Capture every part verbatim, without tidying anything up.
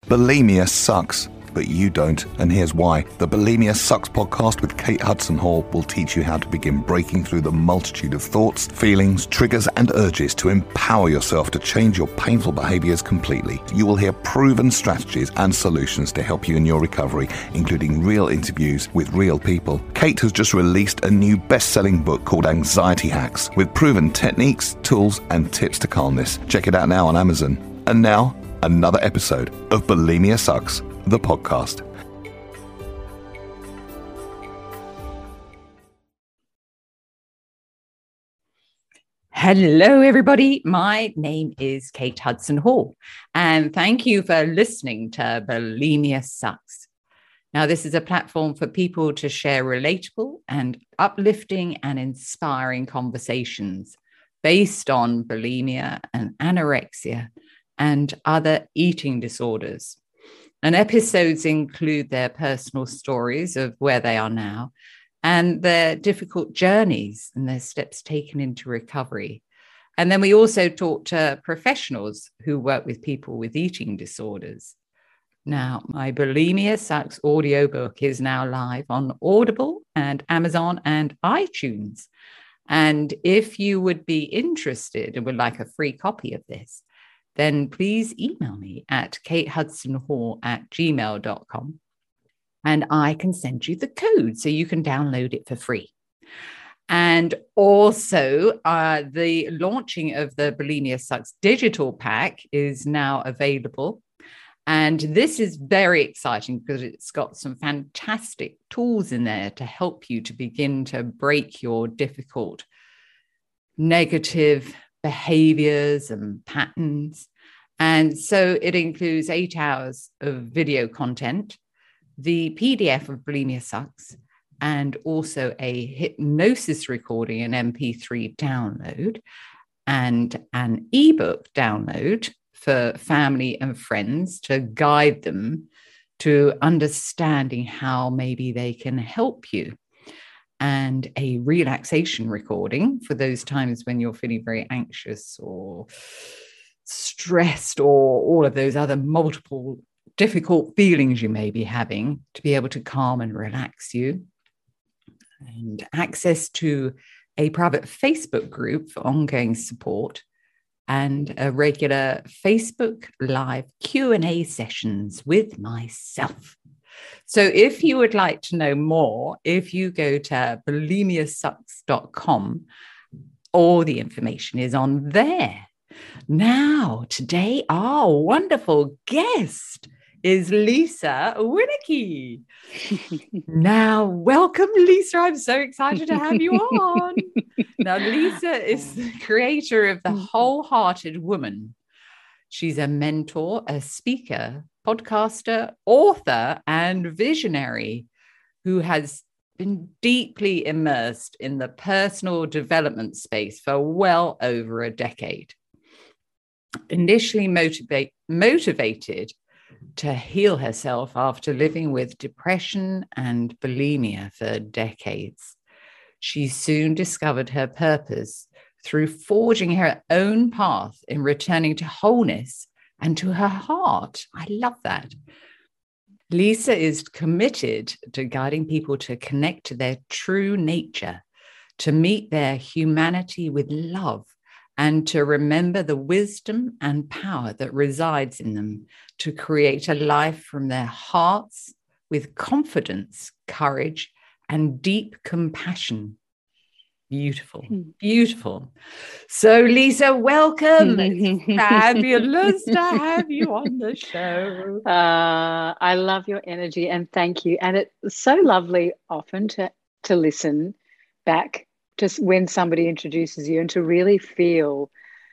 Bulimia sucks, but you don't, and here's why. The Bulimia Sucks podcast with Kate Hudson Hall will teach you how to begin breaking through the multitude of thoughts, feelings, triggers, and urges to empower yourself to change your painful behaviors completely. You will hear proven strategies and solutions to help you in your recovery, including real interviews with real people. Kate has just released a new best-selling book called Anxiety Hacks, with proven techniques, tools, and tips to calm this. Check it out now on Amazon. And now, another episode of Bulimia Sucks, the podcast. Hello, everybody. My name is Kate Hudson Hall, and thank you for listening to Bulimia Sucks. Now, this is a platform for people to share relatable and uplifting and inspiring conversations based on bulimia and anorexia and other eating disorders. And episodes include their personal stories of where they are now and their difficult journeys and their steps taken into recovery. And then we also talk to professionals who work with people with eating disorders. Now, my Bulimia Sucks audiobook is now live on Audible and Amazon and iTunes. And if you would be interested and would like a free copy of this, then please email me at katehudsonhall at gmail dot com and I can send you the code so you can download it for free. And also, uh, the launching of the Bulimia Sucks digital pack is now available. And this is very exciting because it's got some fantastic tools in there to help you to begin to break your difficult negative behaviors and patterns. And so it includes eight hours of video content, the P D F of Bulimia Sucks, and also a hypnosis recording, an M P three download, and an ebook download for family and friends to guide them to understanding how maybe they can help you, and a relaxation recording for those times when you're feeling very anxious or stressed or all of those other multiple difficult feelings you may be having, to be able to calm and relax you. And access to a private Facebook group for ongoing support and a regular Facebook live Q and A sessions with myself. So if you would like to know more, if you go to bulimia sucks dot com, all the information is on there. Now, today, our wonderful guest is Lisa Winicky. Now, welcome, Lisa. I'm so excited to have you on. Now, Lisa is the creator of The Wholehearted Woman. She's a mentor, a speaker, podcaster, author, and visionary who has been deeply immersed in the personal development space for well over a decade. Initially motivate, motivated to heal herself after living with depression and bulimia for decades, she soon discovered her purpose through forging her own path in returning to wholeness and to her heart. I love that. Lisa is committed to guiding people to connect to their true nature, to meet their humanity with love, and to remember the wisdom and power that resides in them to create a life from their hearts with confidence, courage, and deep compassion. Beautiful, beautiful. So, Lisa, welcome. It's fabulous to have you on the show. Uh, I love your energy and thank you. And it's so lovely often to, to listen back just when somebody introduces you and to really feel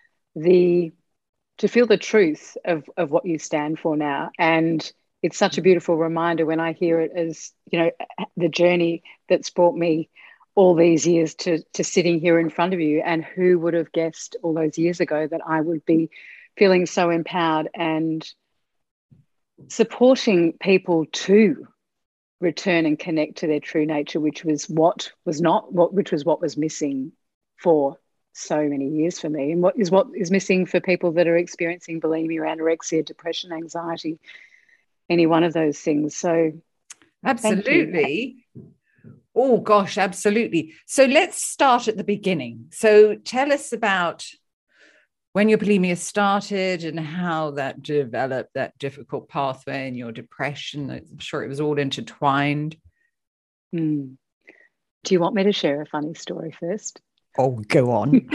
the to feel the truth of, of what you stand for now. And it's such a beautiful reminder when I hear it as, you know, the journey that's brought me all these years to, to sitting here in front of you. And who would have guessed all those years ago that I would be feeling so empowered and supporting people to return and connect to their true nature, which was what was not what, which was what was missing for so many years for me, and what is what is missing for people that are experiencing bulimia, anorexia, depression, anxiety. any one of those things. So absolutely. Oh gosh, absolutely. So let's start at the beginning. So tell us about when your bulimia started and how that developed, that difficult pathway in your depression. I'm sure it was all intertwined. Mm. Do you want me to share a funny story first? Oh, go on.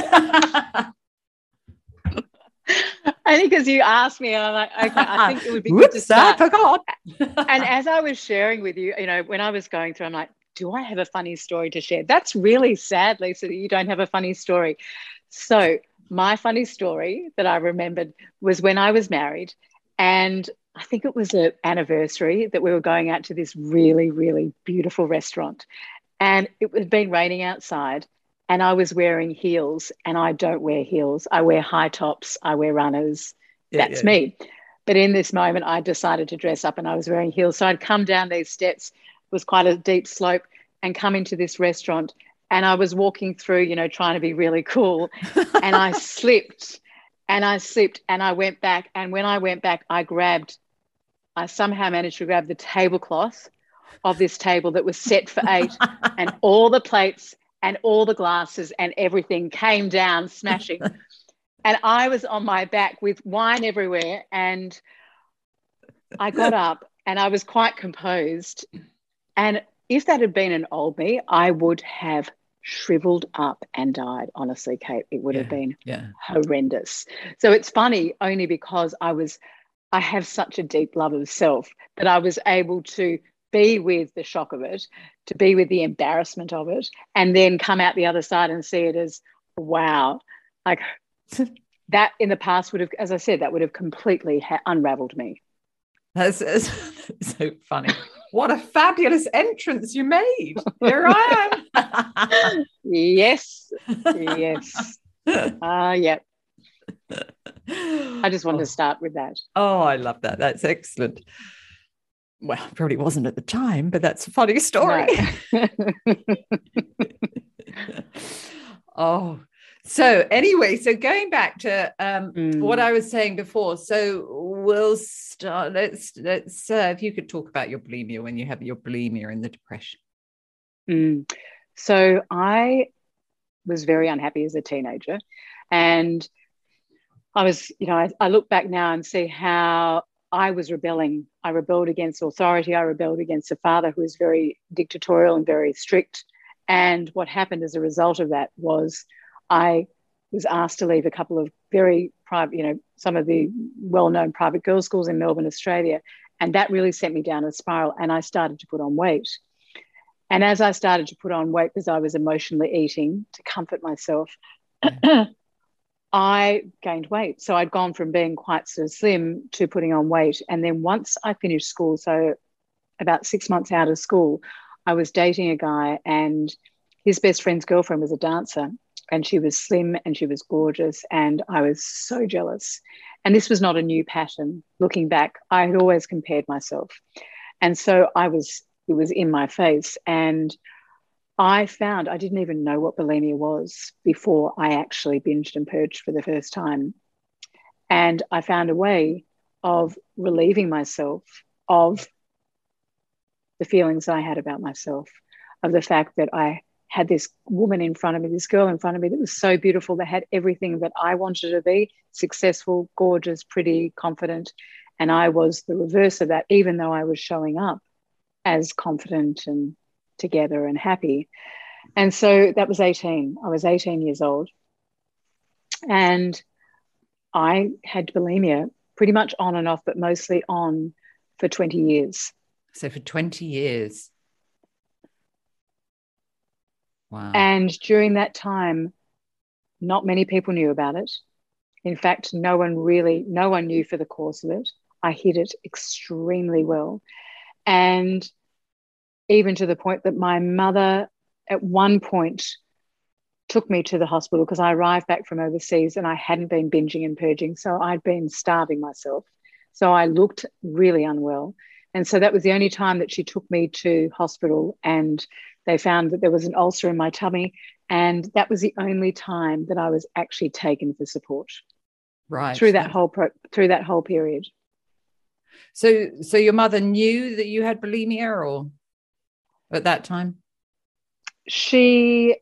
Only because you asked me, and I'm like, okay, I think it would be Whoops, good to start. I forgot. And as I was sharing with you, you know, when I was going through, I'm like, do I have a funny story to share? That's really sad, Lisa, that you don't have a funny story. So my funny story that I remembered was when I was married, and I think it was an anniversary that we were going out to this really, really beautiful restaurant. And it had been raining outside, and I was wearing heels, and I don't wear heels. I wear high tops. I wear runners. Yeah, That's yeah. me. But in this moment, I decided to dress up, and I was wearing heels. So I'd come down these steps. It was quite a deep slope, and come into this restaurant. And I was walking through, you know, trying to be really cool. And I slipped, and I slipped, and I went back. And when I went back, I grabbed, I somehow managed to grab the tablecloth of this table that was set for eight, and all the plates and all the glasses and everything came down smashing. And I was on my back with wine everywhere. And I got up, and I was quite composed. And if that had been an old me, I would have shriveled up and died. Honestly, Kate, it would yeah, have been yeah. horrendous. So it's funny only because I was, I have such a deep love of self that I was able to be with the shock of it, to be with the embarrassment of it, and then come out the other side and see it as, wow, like that in the past would have, as I said, that would have completely ha- unraveled me. That's, that's so funny. What a fabulous entrance you made. Here I am. Yes, yes. Ah, uh, yeah. I just wanted oh. to start with that. Oh, I love that. That's excellent. Well, probably wasn't at the time, but that's a funny story. No. Oh, so anyway, so going back to um, mm. what I was saying before, so we'll start. Let's let's uh, if you could talk about your bulimia when you have your bulimia and the depression. Mm. So I was very unhappy as a teenager, and I was, you know, I, I look back now and see how I was rebelling. I rebelled against authority. I rebelled against a father who was very dictatorial and very strict. And what happened as a result of that was I was asked to leave a couple of very private, you know, some of the well-known private girls' schools in Melbourne, Australia. And that really sent me down a spiral, and I started to put on weight. And as I started to put on weight, because I was emotionally eating to comfort myself, yeah. I gained weight. So I'd gone from being quite sort of slim to putting on weight. And then once I finished school, so about six months out of school, I was dating a guy, and his best friend's girlfriend was a dancer, and she was slim and she was gorgeous, and I was so jealous. And this was not a new pattern. Looking back, I had always compared myself. And so I was, it was in my face. And I found I didn't even know what bulimia was before I actually binged and purged for the first time. And I found a way of relieving myself of the feelings I had about myself, of the fact that I had this woman in front of me, this girl in front of me that was so beautiful, that had everything that I wanted to be: successful, gorgeous, pretty, confident. And I was the reverse of that, even though I was showing up as confident and together and happy. And so that was eighteen. I was eighteen years old. And I had bulimia pretty much on and off, but mostly on for twenty years. So for twenty years. Wow. And during that time, not many people knew about it. In fact, no one really, no one knew for the cause of it. I hid it extremely well. And even to the point that my mother at one point took me to the hospital, because I arrived back from overseas and I hadn't been binging and purging. So I'd been starving myself. So I looked really unwell. And so that was the only time that she took me to hospital, and they found that there was an ulcer in my tummy. And that was the only time that I was actually taken for support. Right. Through that whole pro- through that whole period. So, so your mother knew that you had bulimia, or at that time? She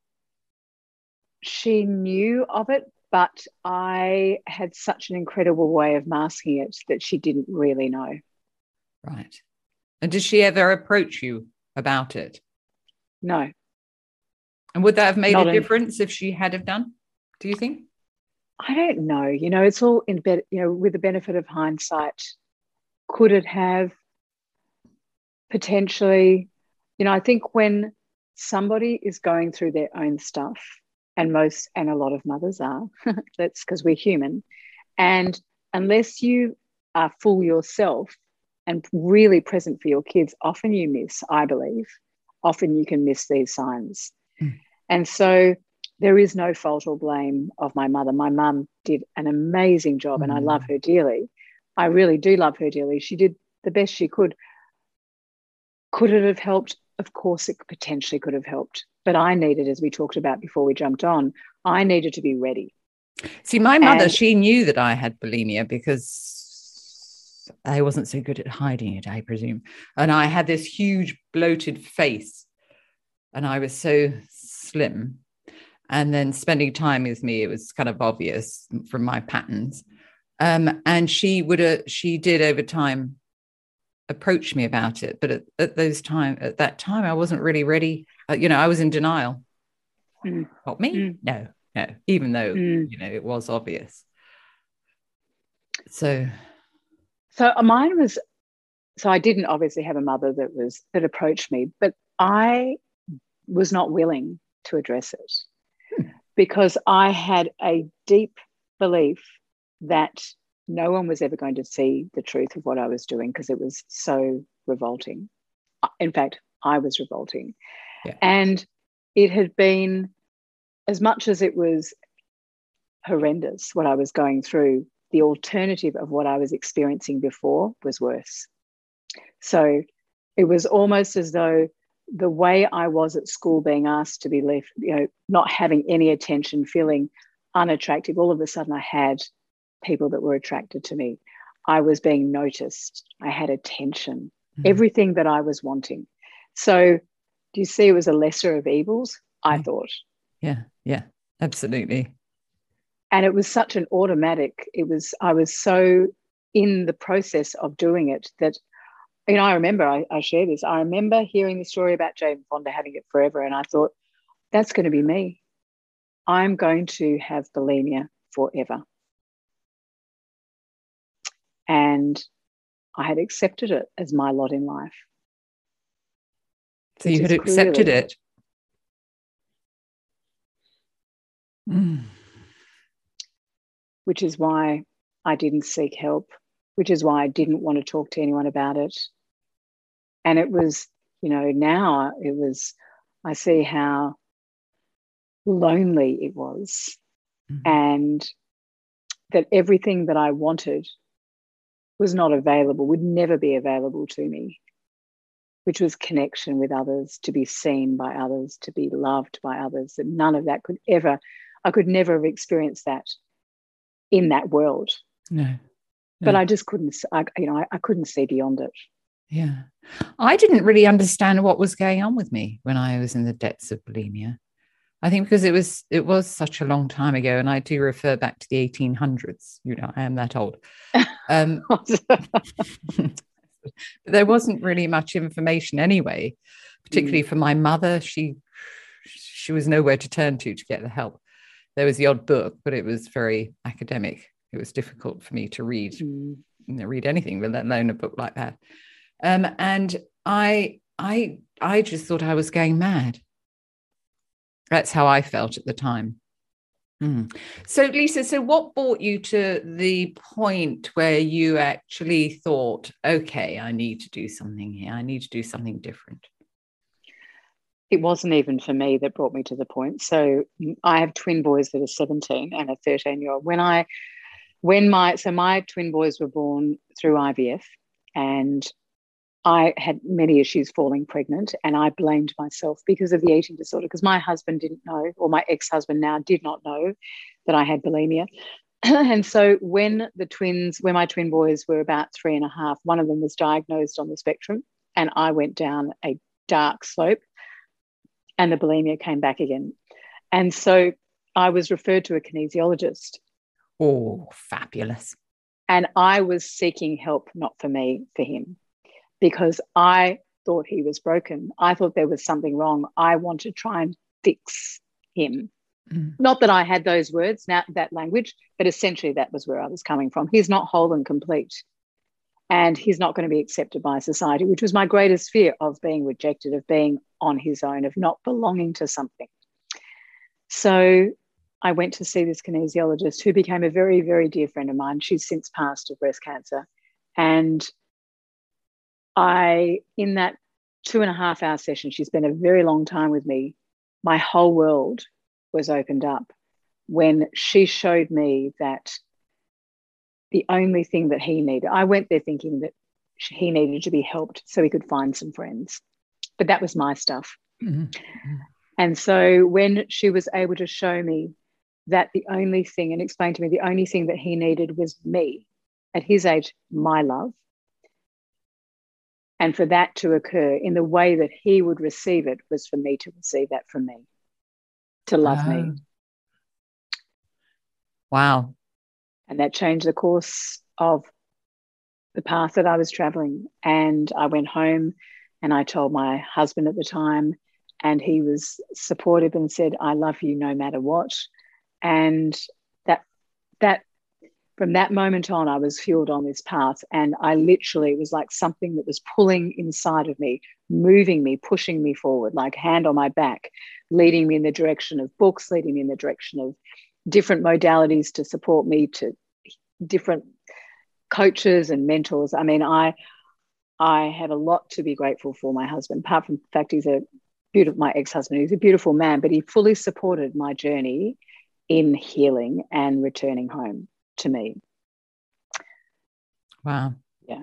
she knew of it, but I had such an incredible way of masking it that she didn't really know. Right. And did she ever approach you about it? No. And would that have made Not a in- difference if she had have done, do you think? I don't know. You know, it's all in bed, you know, with the benefit of hindsight. Could it have? Potentially? You know, I think when somebody is going through their own stuff, and most, and a lot of mothers are, that's because we're human. And unless you are full yourself and really present for your kids, often you miss, I believe, often you can miss these signs. Mm. And so there is no fault or blame of my mother. My mum did an amazing job, mm. and I love her dearly. I really do love her dearly. She did the best she could. Could it have helped? Of course, it potentially could have helped. But I needed, as we talked about before we jumped on, I needed to be ready. See, my mother, and, she knew that I had bulimia because I wasn't so good at hiding it, I presume. And I had this huge bloated face and I was so slim. And then spending time with me, it was kind of obvious from my patterns. Um, and she would, uh, she did over time approach me about it. But at, at those time, at that time, I wasn't really ready. Uh, you know, I was in denial. Mm. Not me? Mm. No, no, even though, mm. you know, it was obvious. So. So mine was, so I didn't obviously have a mother that was, that approached me, but I was not willing to address it hmm. because I had a deep belief that no one was ever going to see the truth of what I was doing because it was so revolting. In fact, I was revolting. Yeah. And it had been, as much as it was horrendous what I was going through, the alternative of what I was experiencing before was worse. So it was almost as though the way I was at school, being asked to be left, you know, not having any attention, feeling unattractive, all of a sudden I had people that were attracted to me. I was being noticed. I had attention, mm. everything that I was wanting. So do you see it was a lesser of evils? I yeah. thought. Yeah, yeah, absolutely. And it was such an automatic, it was, I was so in the process of doing it that, you know, I remember, I, I share this, I remember hearing the story about Jane Fonda having it forever. And I thought, that's going to be me. I'm going to have bulimia forever. And I had accepted it as my lot in life. So you had accepted it? Mm. Which is why I didn't seek help, which is why I didn't want to talk to anyone about it. And it was, you know, now it was, I see how lonely it was, mm-hmm. and that everything that I wanted was not available, would never be available to me, which was connection with others, to be seen by others, to be loved by others, that none of that could ever, I could never have experienced that in that world. No. no. But I just couldn't, I, you know, I, I couldn't see beyond it. Yeah. I didn't really understand what was going on with me when I was in the depths of bulimia. I think because it was it was such a long time ago, and I do refer back to the eighteen hundreds. You know, I am that old. Um, there wasn't really much information anyway, particularly mm. for my mother. She she was nowhere to turn to to get the help. There was the odd book, but it was very academic. It was difficult for me to read, mm. you know, read anything, let alone a book like that. Um, and I I I just thought I was going mad. That's how I felt at the time. Mm. So, Lisa, so what brought you to the point where you actually thought, okay, I need to do something here. I need to do something different? It wasn't even for me that brought me to the point. So I have twin boys that are seventeen and a thirteen-year-old. When I, when my, so my twin boys were born through I V F, and I had many issues falling pregnant, and I blamed myself because of the eating disorder, because my husband didn't know, or my ex-husband now did not know that I had bulimia. and so when the twins, when my twin boys were about three and a half, one of them was diagnosed on the spectrum, and I went down a dark slope, and the bulimia came back again. And so I was referred to a kinesiologist. Oh, fabulous. And I was seeking help, not for me, for him, because I thought he was broken. I thought there was something wrong. I wanted to try and fix him. Mm. Not that I had those words, now that language, but essentially that was where I was coming from. He's not whole and complete, and he's not going to be accepted by society, which was my greatest fear, of being rejected, of being on his own, of not belonging to something. So I went to see this kinesiologist, who became a very, very dear friend of mine. She's since passed of breast cancer. And I, in that two and a half hour session, she spent a very long time with me. My whole world was opened up when she showed me that the only thing that he needed, I went there thinking that he needed to be helped so he could find some friends. But that was my stuff. Mm-hmm. And so when she was able to show me that the only thing, and explain to me the only thing that he needed was me, at his age, my love. And for that to occur in the way that he would receive it was for me to receive that from me, to love oh. me. Wow. And that changed the course of the path that I was traveling. And I went home and I told my husband at the time, and he was supportive and said, I love you no matter what. And that that from that moment on, I was fueled on this path. And I literally, it was like something that was pulling inside of me, moving me, pushing me forward, like hand on my back, leading me in the direction of books, leading me in the direction of different modalities to support me, to different coaches and mentors. I mean, I I have a lot to be grateful for my husband, apart from the fact he's a beautiful, my ex-husband, he's a beautiful man, but he fully supported my journey in healing and returning home to me. Wow. Yeah.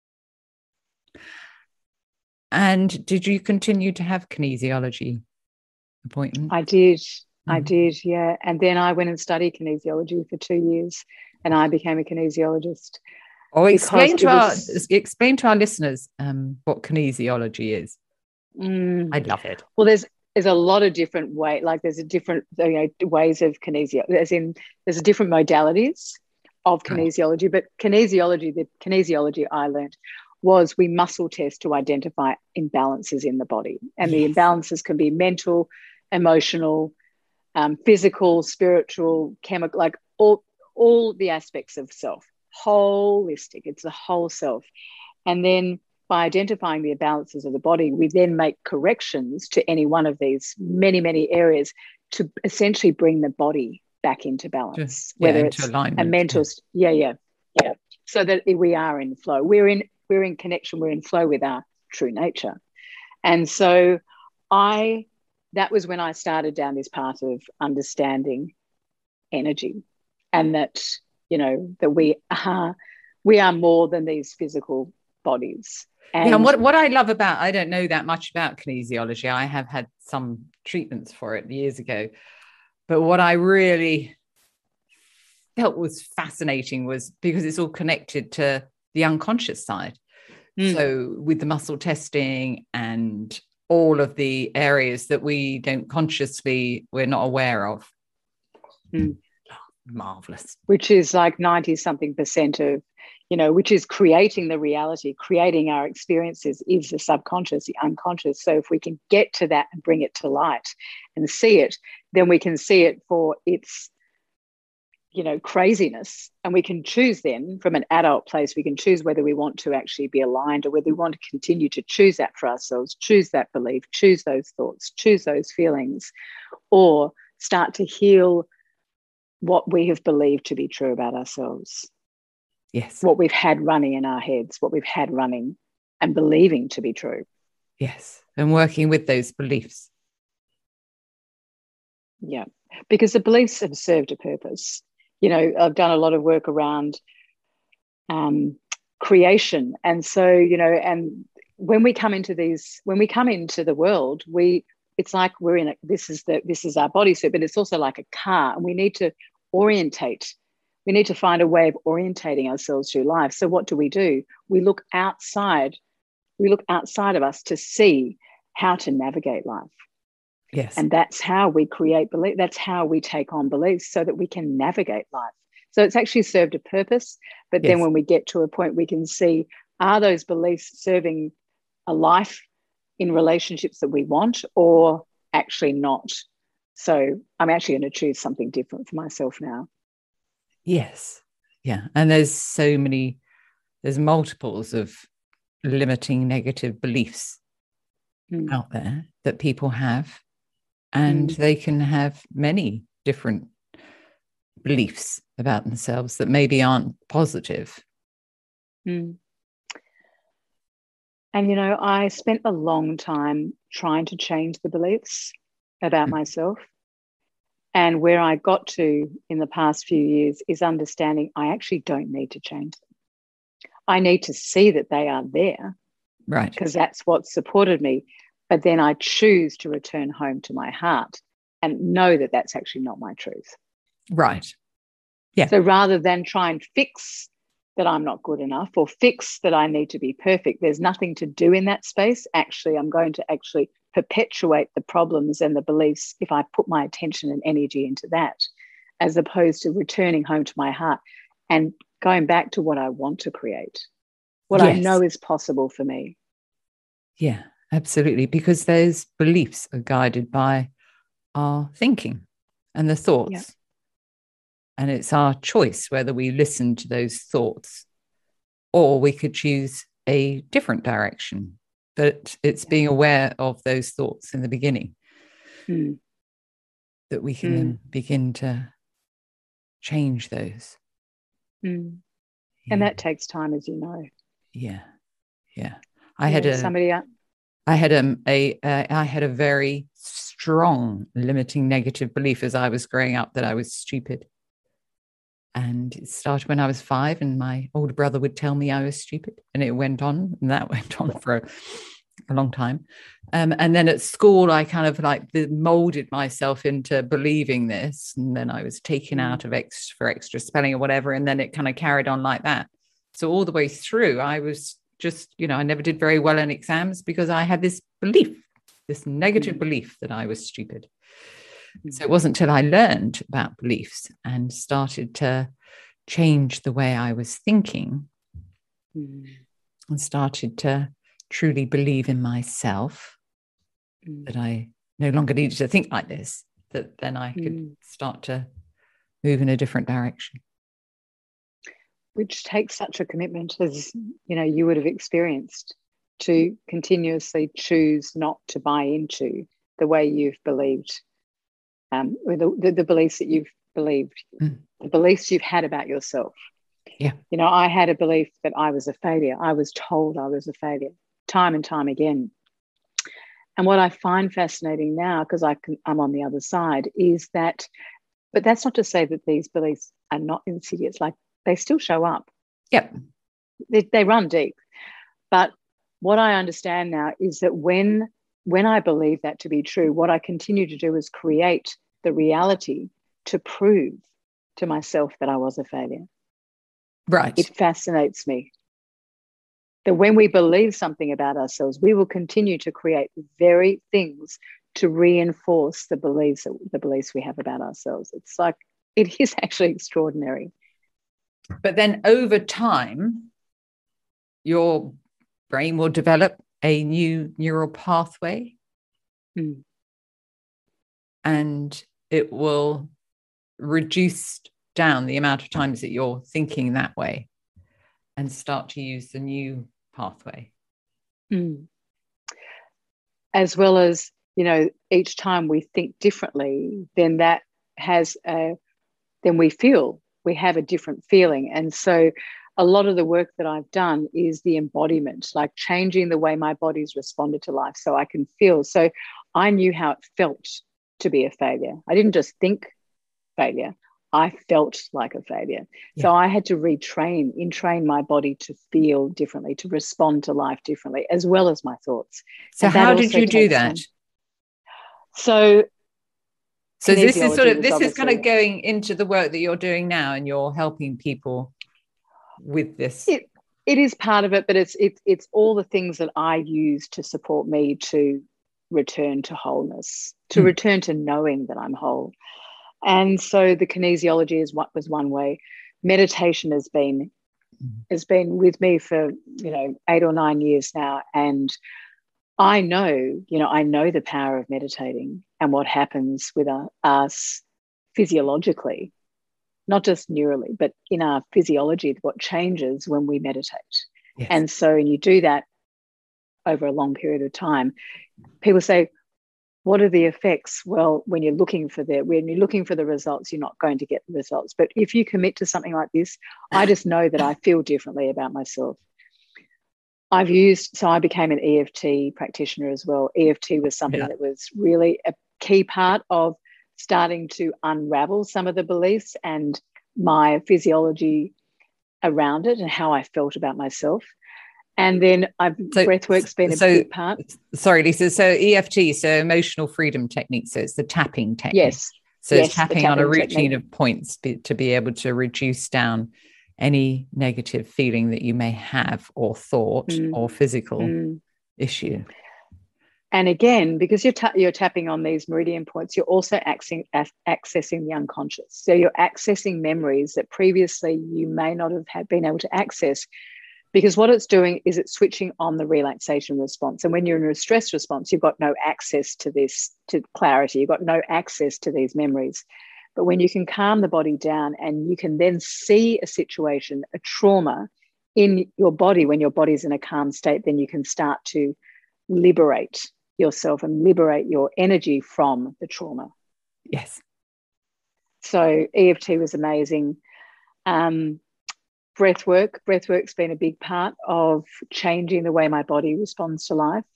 And did you continue to have kinesiology appointments? I did. Mm-hmm. I did, yeah. And then I went and studied kinesiology for two years and I became a kinesiologist. Oh, explain to was... our explain to our listeners um, what kinesiology is. Mm. I love it. Well, there's there's a lot of different way, like there's a different you know ways of kinesiology, as in there's different modalities of kinesiology, right. But kinesiology, the kinesiology I learned was we muscle test to identify imbalances in the body. And yes. The imbalances can be mental, emotional, um, physical, spiritual, chemical, like all all the aspects of self. Holistic, it's the whole self. And then by identifying the imbalances of the body, we then make corrections to any one of these many, many areas to essentially bring the body back into balance, Just, yeah, whether into it's alignment. a mental, yeah, yeah, yeah, so that we are in flow. We're in, we're in connection, we're in flow with our true nature. And so I, that was when I started down this path of understanding energy, and that, you know, that we are, we are more than these physical bodies. And, yeah, and what, what I love about, I don't know that much about kinesiology. I have had some treatments for it years ago. But what I really felt was fascinating was because it's all connected to the unconscious side. Mm. So with the muscle testing and all of the areas that we don't consciously, we're not aware of. Mm. Marvelous. Which is like ninety something percent of, you know, which is creating the reality, creating our experiences is the subconscious, the unconscious. So if we can get to that and bring it to light and see it, then we can see it for its, you know, craziness. And we can choose then from an adult place, we can choose whether we want to actually be aligned or whether we want to continue to choose that for ourselves, choose that belief, choose those thoughts, choose those feelings, or start to heal what we have believed to be true about ourselves. Yes. What we've had running in our heads, what we've had running and believing to be true. Yes. And working with those beliefs. Yeah. Because the beliefs have served a purpose. You know, I've done a lot of work around um, creation. And so, you know, and when we come into these, when we come into the world, we, it's like we're in a, this is the, this is our bodysuit, but it's also like a car, and we need to orientate We need to find a way of orientating ourselves through life. So what do we do? We look outside. We look outside of us to see how to navigate life. Yes. And that's how we create belief. That's how we take on beliefs so that we can navigate life. So it's actually served a purpose. But Yes. then when we get to a point, we can see, are those beliefs serving a life in relationships that we want, or actually not? So I'm actually going to choose something different for myself now. Yes. Yeah. And there's so many, there's multiples of limiting negative beliefs Mm. out there that people have. And Mm. they can have many different beliefs about themselves that maybe aren't positive. Mm. And, you know, I spent a long time trying to change the beliefs about Mm. myself. And where I got to in the past few years is understanding I actually don't need to change them. I need to see that they are there, Right. because that's what supported me. But then I choose to return home to my heart and know that that's actually not my truth. Right. Yeah. So rather than try and fix that I'm not good enough or fix that I need to be perfect, there's nothing to do in that space. Actually, I'm going to actually perpetuate the problems and the beliefs if I put my attention and energy into that, as opposed to returning home to my heart and going back to what I want to create, what Yes. I know is possible for me. Yeah, absolutely. Because those beliefs are guided by our thinking and the thoughts. Yeah. And it's our choice whether we listen to those thoughts, or we could choose a different direction. But it's being aware of those thoughts in the beginning Mm. that we can Mm. then begin to change those. Mm. Yeah. And that takes time, as you know. Yeah. Yeah. I You had know, a somebody uh, I had a, a uh, I had a very strong limiting negative belief as I was growing up that I was stupid. And it started when I was five, and my older brother would tell me I was stupid, and it went on, and that went on for a, a long time. Um, and then at school, I kind of like molded myself into believing this, and then I was taken Mm. out of ex for extra spelling or whatever, and then it kind of carried on like that. So all the way through, I was just, you know, I never did very well in exams because I had this belief, this negative Mm. belief that I was stupid. Mm. So it wasn't until I learned about beliefs and started to change the way I was thinking Mm. and started to truly believe in myself, Mm. that I no longer needed to think like this, that then I could Mm. start to move in a different direction. Which takes such a commitment, as you know, you would have experienced, to continuously choose not to buy into the way you've believed, um, or the, the, the beliefs that you've believed, Mm. the beliefs you've had about yourself. Yeah. You know, I had a belief that I was a failure. I was told I was a failure time and time again. And what I find fascinating now, because I can, I'm on the other side, is that, but that's not to say that these beliefs are not insidious. Like, they still show up. Yep. They, they run deep. But what I understand now is that when when I believe that to be true, what I continue to do is create the reality to prove to myself that I was a failure. Right. It fascinates me that when we believe something about ourselves, we will continue to create the very things to reinforce the beliefs the beliefs we have about ourselves. It's like, it is actually extraordinary. But then over time, your brain will develop a new neural pathway, Mm. and it will reduce down the amount of times that you're thinking that way and start to use the new pathway. Mm. As well as, you know, each time we think differently, then that has a, then we feel, we have a different feeling. And so a lot of the work that I've done is the embodiment, like changing the way my body's responded to life so I can feel. So I knew how it felt to be a failure. I didn't just think failure. I felt like a failure. Yeah. So I had to retrain, entrain my body to feel differently, to respond to life differently, as well as my thoughts. So And that how did also you do takes that? time. So So this is sort Kinesiology of, was this is kind obviously- of going into the work that you're doing now, and you're helping people with this. It, it is part of it, but it's it, it's all the things that I use to support me to return to wholeness, to Hmm. return to knowing that I'm whole. And so the kinesiology is what was one way. Meditation has been has been with me for, you know, eight or nine years now, and I know, you know, I know the power of meditating and what happens with our, us physiologically, not just neurally, but in our physiology, what changes when we meditate. Yes. And so, and you do that over a long period of time. People say, what are the effects? Well, when you're looking for the when you're looking for the results, you're not going to get the results. But if you commit to something like this, I just know that I feel differently about myself. I've used, so I became an E F T practitioner as well. E F T was something Yeah. that was really a key part of starting to unravel some of the beliefs and my physiology around it and how I felt about myself. And then I've So- breathwork's been a so- big part. Sorry, Lisa. So E F T, so emotional freedom technique. So it's the tapping technique. Yes. So yes, it's the tapping on a tapping routine technique. of points be, to be able to reduce down any negative feeling that you may have, or thought, Mm. or physical Mm. issue. And again, because you're, ta- you're tapping on these meridian points, you're also accessing, accessing the unconscious. So you're accessing memories that previously you may not have had been able to access, because what it's doing is it's switching on the relaxation response. And when you're in a stress response, you've got no access to this, to clarity. You've got no access to these memories. But when you can calm the body down and you can then see a situation, a trauma in your body, when your body's in a calm state, then you can start to liberate yourself and liberate your energy from the trauma. Yes. So E F T was amazing. Um, breath work. Breath work's been a big part of changing the way my body responds to life.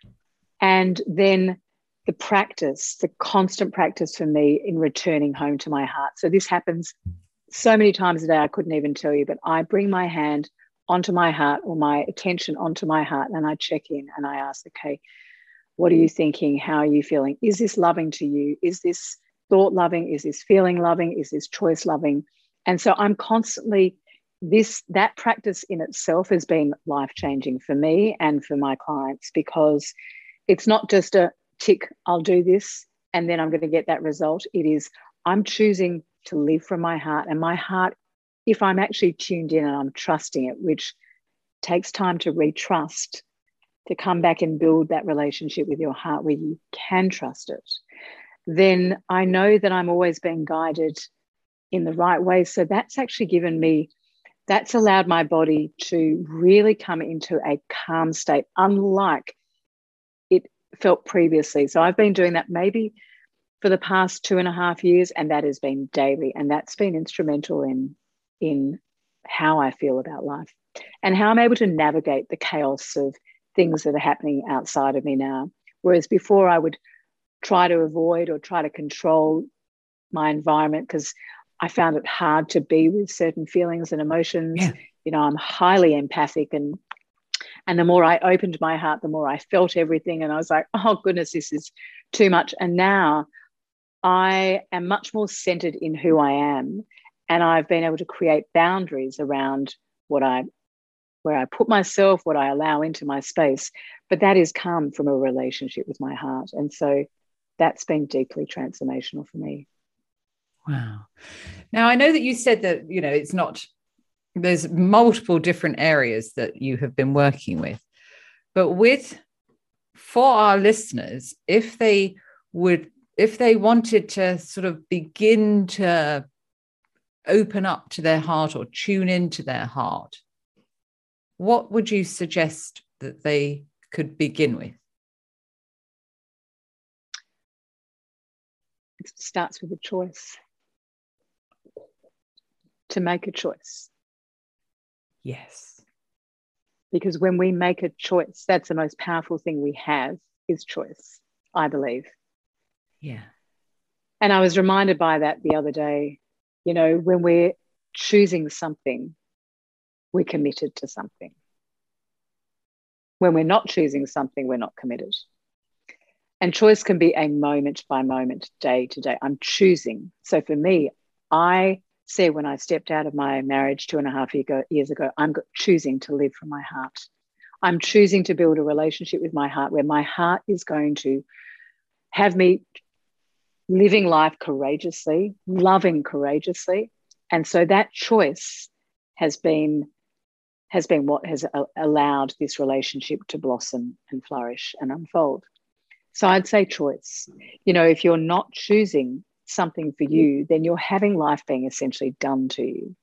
And then the practice, the constant practice for me in returning home to my heart. So this happens so many times a day, I couldn't even tell you, but I bring my hand onto my heart, or my attention onto my heart, and I check in and I ask, okay, what are you thinking? How are you feeling? Is this loving to you? Is this thought loving? Is this feeling loving? Is this choice loving? And so I'm constantly, this, that practice in itself has been life-changing for me and for my clients, because it's not just a tick, I'll do this and then I'm going to get that result. It is, I'm choosing to live from my heart, and my heart, if I'm actually tuned in and I'm trusting it, which takes time to retrust, to come back and build that relationship with your heart where you can trust it, then I know that I'm always being guided in the right way. So that's actually given me, that's allowed my body to really come into a calm state, unlike it felt previously. So I've been doing that maybe for the past two and a half years, and that has been daily. And that's been instrumental in, in how I feel about life and how I'm able to navigate the chaos of things that are happening outside of me now. Whereas before I would try to avoid or try to control my environment because I found it hard to be with certain feelings and emotions. Yeah. You know, I'm highly empathic, and and the more I opened my heart, the more I felt everything. And I was like, oh goodness, this is too much. And now I am much more centered in who I am. And I've been able to create boundaries around what I, where I put myself, what I allow into my space. But that has come from a relationship with my heart. And so that's been deeply transformational for me. Wow. Now, I know that you said that, you know, it's not, there's multiple different areas that you have been working with, but with, for our listeners, if they would, if they wanted to sort of begin to open up to their heart or tune into their heart, what would you suggest that they could begin with? It starts with a choice. To make a choice. Yes. Because when we make a choice, that's the most powerful thing we have, is choice, I believe. Yeah. And I was reminded by that the other day. You know, when we're choosing something, we're committed to something. When we're not choosing something, we're not committed. And choice can be a moment by moment, day to day. I'm choosing. So for me, I said when I stepped out of my marriage two and a half years ago, I'm choosing to live from my heart. I'm choosing to build a relationship with my heart where my heart is going to have me living life courageously, loving courageously. And so that choice has been, has been what has allowed this relationship to blossom and flourish and unfold. So I'd say choice. You know, if you're not choosing something for you, then you're having life being essentially done to you.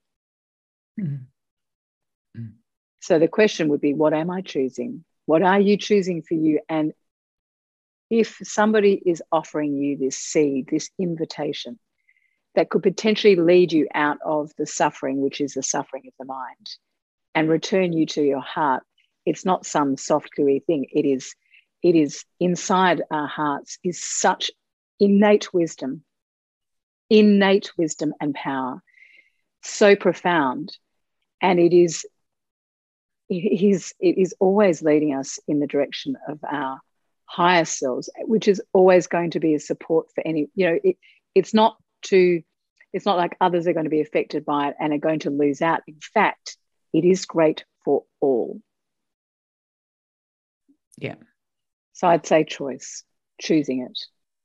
Mm-hmm. Mm-hmm. So the question would be, what am I choosing? What are you choosing for you? And if somebody is offering you this seed, this invitation that could potentially lead you out of the suffering, which is the suffering of the mind, and return you to your heart, it's not some soft, gooey thing. It is, it is inside our hearts is such innate wisdom, innate wisdom and power, so profound. And it is, it is, it is always leading us in the direction of our higher selves, which is always going to be a support for any, you know, it, it's not to, it's not like others are going to be affected by it and are going to lose out. In fact, it is great for all. Yeah. So I'd say choice, choosing it.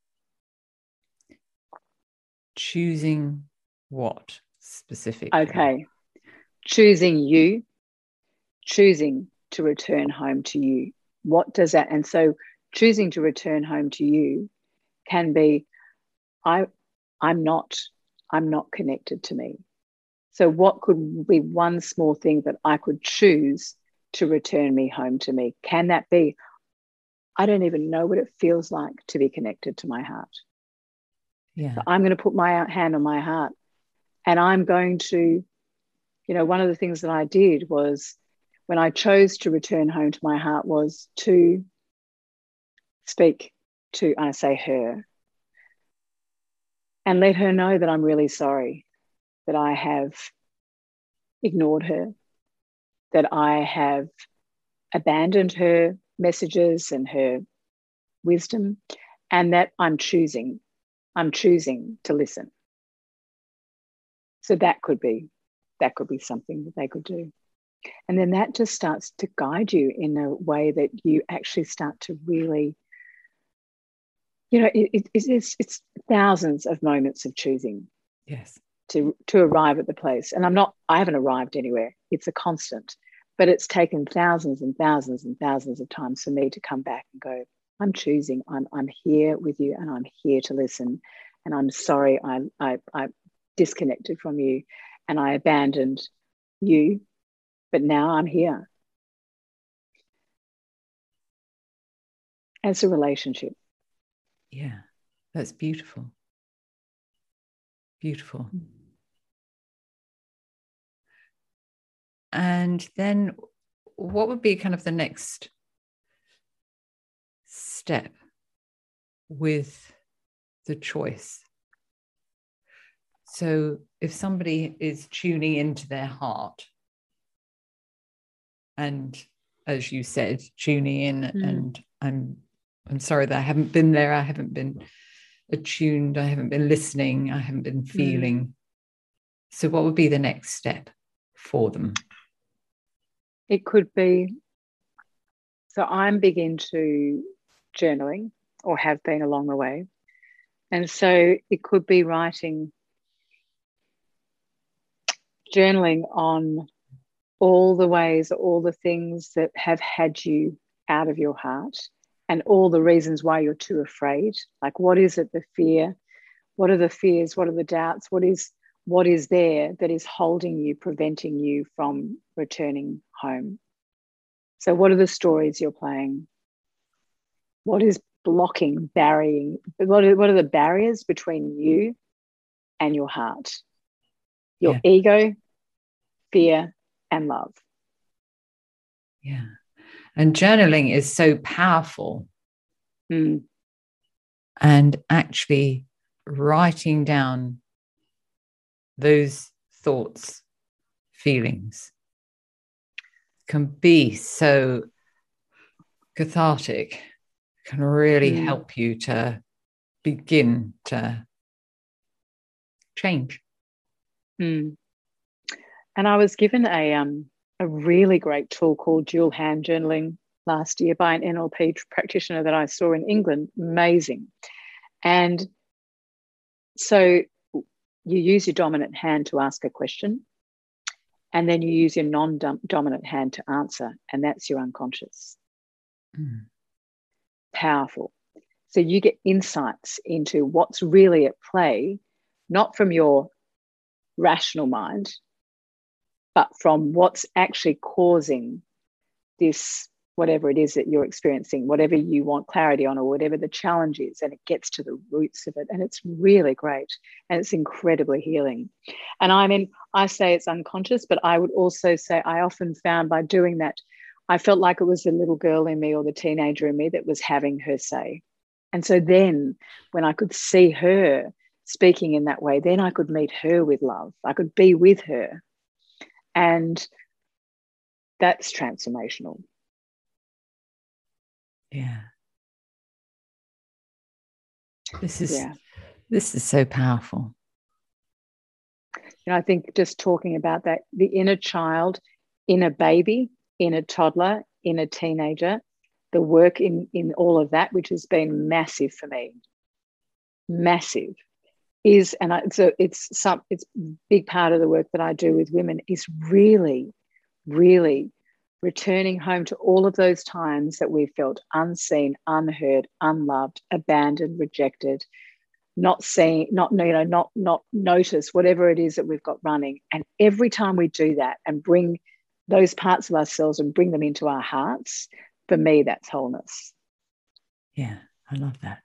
Choosing what specifically? Okay. Choosing you, choosing to return home to you. What does that, and so choosing to return home to you can be, I, I'm not, I'm not connected to me. So what could be one small thing that I could choose to return me home to me? Can that be, I don't even know what it feels like to be connected to my heart. Yeah. So I'm going to put my hand on my heart and I'm going to, you know, one of the things that I did was when I chose to return home to my heart was to speak to, I say her, and let her know that I'm really sorry that I have ignored her, that I have abandoned her messages and her wisdom, and that I'm choosing, I'm choosing to listen. So that could be, that could be something that they could do. And then that just starts to guide you in a way that you actually start to really, you know, it, it, it's, it's thousands of moments of choosing. Yes. To, to arrive at the place. And I'm not, I haven't arrived anywhere. It's a constant, but it's taken thousands and thousands and thousands of times for me to come back and go, I'm choosing, I'm, I'm here with you and I'm here to listen. And I'm sorry, I, I, I disconnected from you and I abandoned you, but now I'm here. It's a relationship. Yeah, that's beautiful. Beautiful. And then what would be kind of the next step with the choice? So if somebody is tuning into their heart and, as you said, tuning in mm. and I'm I'm sorry that I haven't been there, I haven't been attuned, I haven't been listening, I haven't been feeling. Mm. So what would be the next step for them? It could be, so I'm big into journaling or have been along the way. And so it could be writing, journaling on all the ways, all the things that have had you out of your heart and all the reasons why you're too afraid. Like, what is it, the fear? What are the fears? What are the doubts? What is what is there that is holding you, preventing you from returning home? So what are the stories you're playing? What is blocking, burying? What are, what are the barriers between you and your heart? Your yeah. ego, fear, and love. Yeah. And journaling is so powerful. Mm. And actually writing down those thoughts, feelings can be so cathartic, can really Mm. help you to begin to change. Mm. And I was given a um a really great tool called dual hand journaling last year by an N L P practitioner that I saw in England. Amazing. And so you use your dominant hand to ask a question, and then you use your non-dominant hand to answer, and that's your unconscious. Mm. Powerful. So you get insights into what's really at play, not from your rational mind, but from what's actually causing this, whatever it is that you're experiencing, whatever you want clarity on, or whatever the challenge is, and it gets to the roots of it. And it's really great. And it's incredibly healing. And I mean, I say it's unconscious, but I would also say I often found by doing that, I felt like it was the little girl in me or the teenager in me that was having her say. And so then when I could see her speaking in that way, then I could meet her with love. I could be with her. And that's transformational. Yeah. This is Yeah. this is so powerful. You know, I think just talking about that, the inner child, inner baby, inner toddler, inner teenager, the work in, in all of that, which has been massive for me, massive, is, and I, so it's some, it's a big part of the work that I do with women is really, really returning home to all of those times that we felt unseen, unheard, unloved, abandoned, rejected, not seen, not, you know, not, not noticed, whatever it is that we've got running. And every time we do that and bring those parts of ourselves and bring them into our hearts, for me, that's wholeness. Yeah, I love that.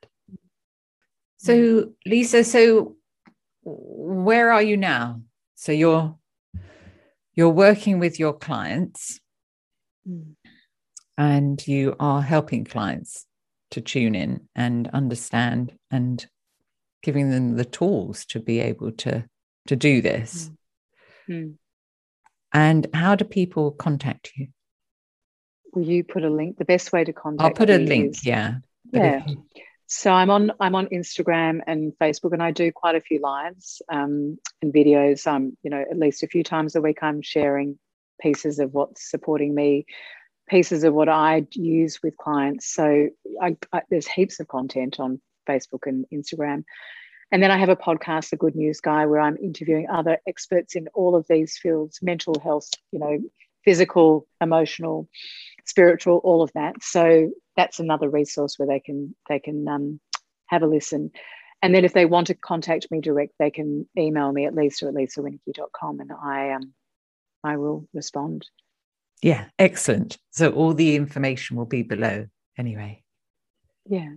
So, Lisa, so where are you now? So you're you're working with your clients, mm. and you are helping clients to tune in and understand and giving them the tools to be able to, to do this. Mm. And how do people contact you? Will you put a link? The best way to contact I'll put a me link, is, yeah. Yeah. You... So I'm on I'm on Instagram and Facebook, and I do quite a few lives um, and videos. Um, you know, at least a few times a week, I'm sharing pieces of what's supporting me, pieces of what I use with clients. So I, I, there's heaps of content on Facebook and Instagram. And then I have a podcast, The Good News Guy, where I'm interviewing other experts in all of these fields, mental health, you know, physical, emotional, spiritual, all of that. So that's another resource where they can they can um, have a listen. And then if they want to contact me direct, they can email me at lisa at lisa winicky dot com, and I um I will respond. Yeah, excellent. So all the information will be below anyway. Yeah.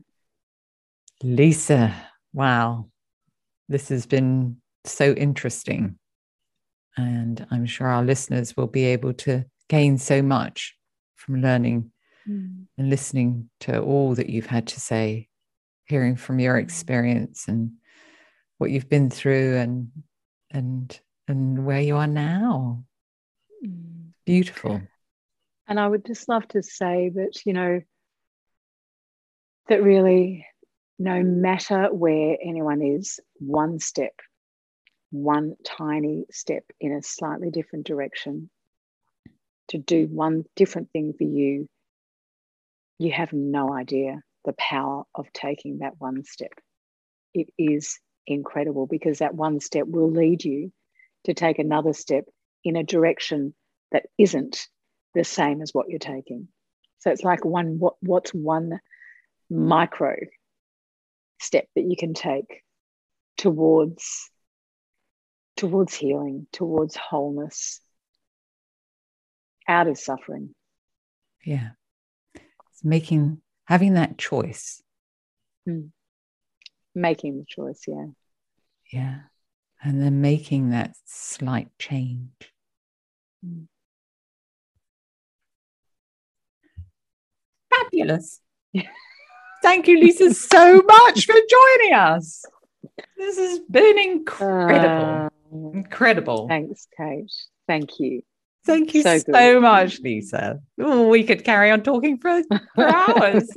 Lisa, wow. This has been so interesting. And I'm sure our listeners will be able to gain so much from learning mm. and listening to all that you've had to say, hearing from your experience and what you've been through and and and where you are now. Mm. Beautiful. And I would just love to say that, you know, that really no matter where anyone is, one step, one tiny step in a slightly different direction to do one different thing for you, you have no idea the power of taking that one step. It is incredible, because that one step will lead you to take another step in a direction that isn't the same as what you're taking. So it's like one, what, what's one micro step that you can take towards towards healing, towards wholeness, out of suffering. Yeah. It's making, having that choice. Mm. Making the choice, yeah. Yeah. And then making that slight change. Mm. Fabulous. Thank you, Lisa, so much for joining us. This has been incredible. Uh, incredible. Thanks, Kate. Thank you. Thank you so, so much, Lisa. Ooh, we could carry on talking for, for hours.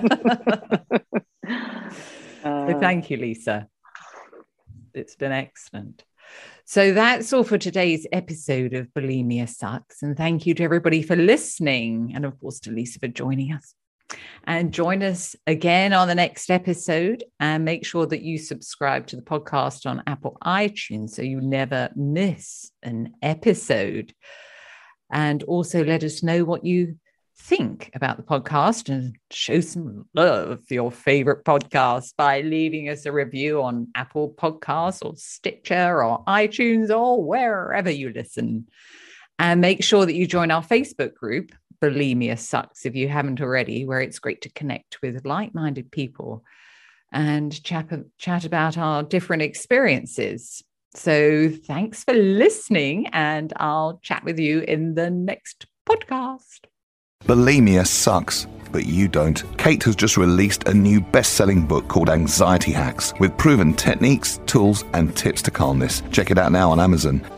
uh, so thank you, Lisa. It's been excellent. So that's all for today's episode of Bulimia Sucks. And thank you to everybody for listening. And of course, to Lisa for joining us. And join us again on the next episode. And make sure that you subscribe to the podcast on Apple iTunes so you never miss an episode. And also let us know what you think about the podcast and show some love for your favorite podcast by leaving us a review on Apple Podcasts or Stitcher or iTunes or wherever you listen. And make sure that you join our Facebook group, Bulimia Sucks, if you haven't already, where it's great to connect with like-minded people and chat, chat about our different experiences. So thanks for listening, and I'll chat with you in the next podcast. Bulimia sucks, but you don't. Kate has just released a new best-selling book called Anxiety Hacks with proven techniques, tools, and tips to calm this. Check it out now on Amazon.